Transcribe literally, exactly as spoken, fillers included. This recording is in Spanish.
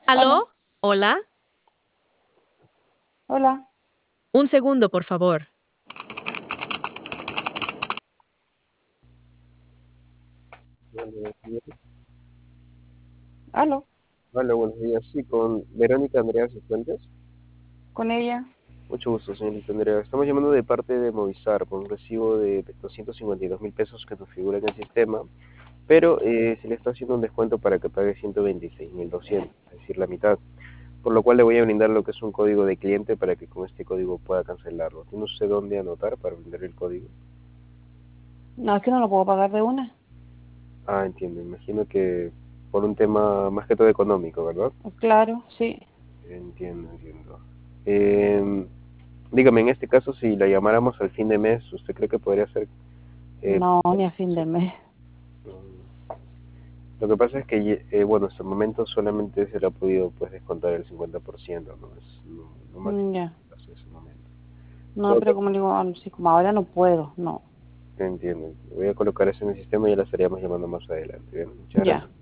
¿Aló? ¿Aló? ¿Hola? Hola. Un segundo, por favor. Hola, buenos días. ¿Aló? Hola, buenos días. Sí, con Verónica Andrea Cifuentes. ¿Con ella? Mucho gusto, señorita Andrea. Estamos llamando de parte de Movistar por un recibo de doscientos cincuenta y dos mil pesos que nos figura en el sistema, pero eh, se le está haciendo un descuento para que pague ciento veintiséis mil doscientos, es decir, la mitad. Por lo cual le voy a brindar lo que es un código de cliente para que con este código pueda cancelarlo. ¿Tiene usted dónde anotar para brindar el código? No, es que no lo puedo pagar de una. Ah, entiendo. Imagino que por un tema más que todo económico, ¿verdad? Claro, sí. Entiendo, entiendo. Eh, dígame, en este caso, si la llamáramos al fin de mes, ¿usted cree que podría ser? Eh, No, ni a fin de mes. mm, lo que pasa es que, eh, bueno, hasta el momento solamente se le ha podido pues descontar el cincuenta por ciento, ¿no? Es lo, lo máximo Mm, ya. que hace en ese momento. No, Todo pero caso, como digo, ah, sí, como ahora no puedo, no. entiendo. Voy a colocar eso en el sistema y ya la estaríamos llamando más adelante. Bien, muchas Ya. gracias.